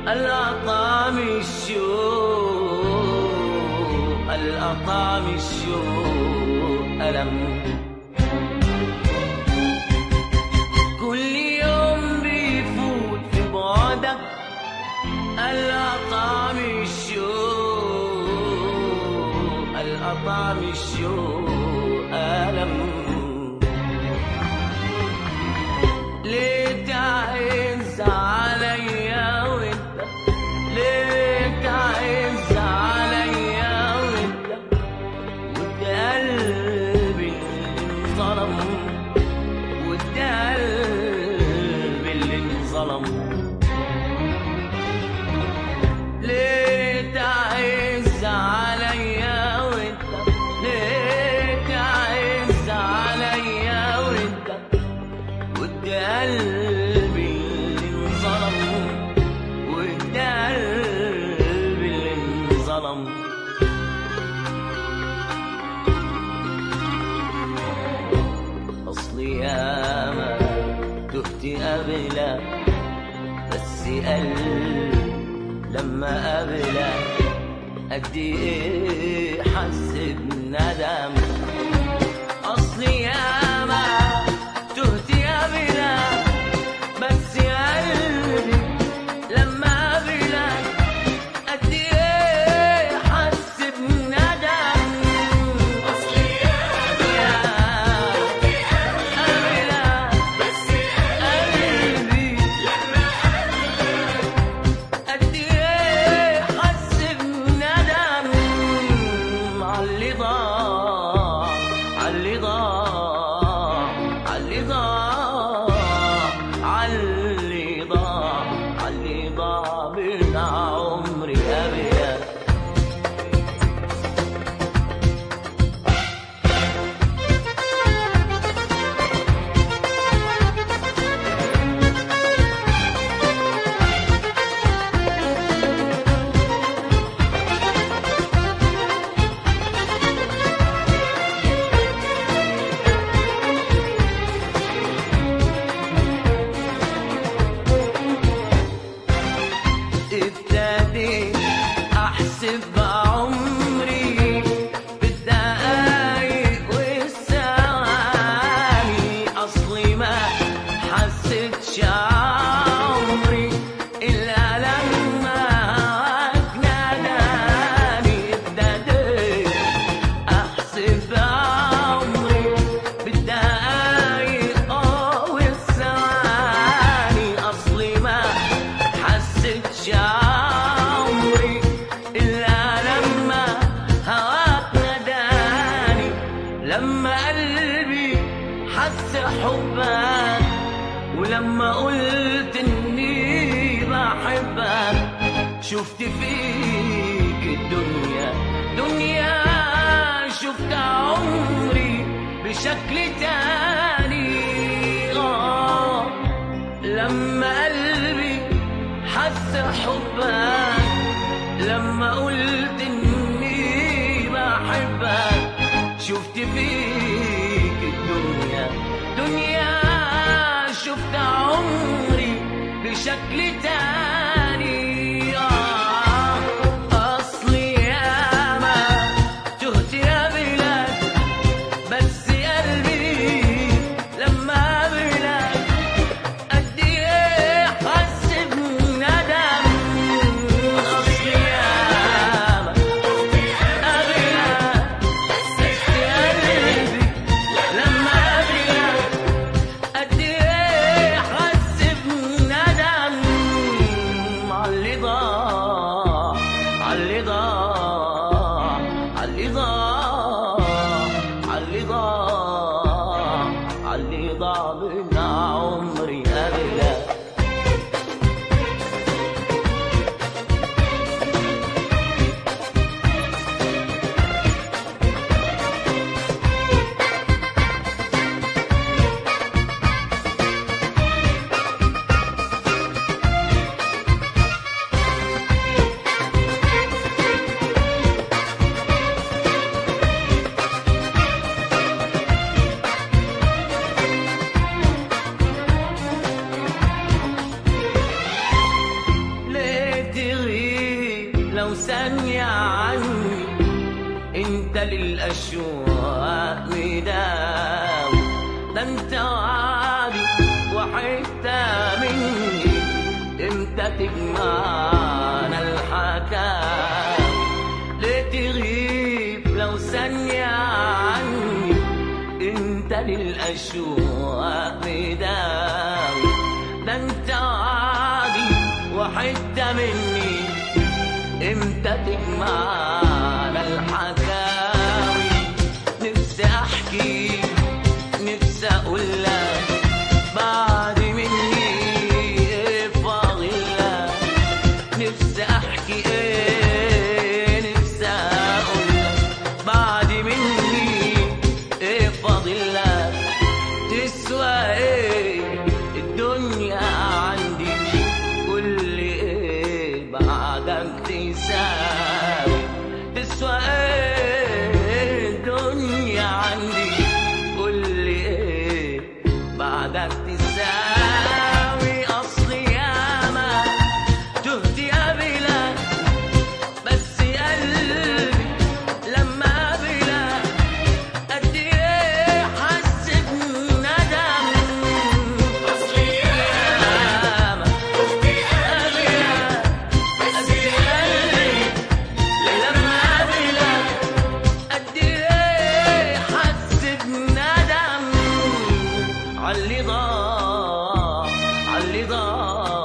الأطعم الشوق، الأطعم الشوق ألم. كل يوم بيفوت في بعدك الأطعم الشوق، الأطعم الشوق ألم. ليه تعز عليا وانت، ليه تعز عليا وانت، وانت قلبي اللي انظلم، وانت قلبي اللي انظلم. ليه تعز عليا وانت، ليه تعز عليا وانت، وانت قلبي اللي انظلم، وانت قلبي اللي انظلم. اصلي ياما تهت قبلك، بس قلبي لما قابلك قد ايه حس بندم. اصلي ياما تهت قبلك، بس قلبي لما قابلك قد ايه حس بندم. اصلي ياما تهت قبلك، بس قلبي لما قد ايه حس بندم. عاللي ضاع، عاللي ضاع، عاللي ضاع، عاللي ضاع، عاللي ضاع من عمري أبيض. ابتديت احسب عمري بالدقايق والثواني. اصلي ما حسيتش عمري الا لما ناداني. ابتديت احسب عمري بالدقايق والثواني. اصلي ما حسيتش عمري إلا لما هواك ناداني. لما قلبي حس حبك، ولما قلت إني بحبك، شفت فيك الدنيا دنيا. شفت عمري بشكل تاني. لما قلبي حس حبك، لما قلت إني بحبك، شفت فيك الدنيا دنيا. شفت عمري بشكل تاني. أصلي ياما تهت قبلك، بس قلبي لما قابلك قد ايه حس بندم. اصلي ياما قابلك، بس قلبي لما قابلك قد ايه حس بندم. للأشواق مداوي، ده انت وعدي وحتة مني، امتى تجمعنا الحكاوي؟ ليه تغيب لو ثانية عني؟ انت للأشواق مداوي، ده انت وعدي وحتة مني، امتى تجمعنا الحكاوي؟ نفسي احكي، نفسي اقول لك بعد مني ايه فاضل لك، نفسي احكي ايه، نفسي اقول لك بعد مني ايه فاضل لك. تسوى ايه الدنيا عندي؟ قول لي ايه بعدك تساوي؟ تسوى ايه الدنيا عندي؟ قول لي ايه بعدك تساوي؟ اصلي ياما تهت قبلك، بس قلبي لما قبلك قد ايه حس بندم. اصلي ياما تهت قبلك، بس قلبي لما قبلك قد ايه حس بندم. عاللي ضاع، عاللي ضاع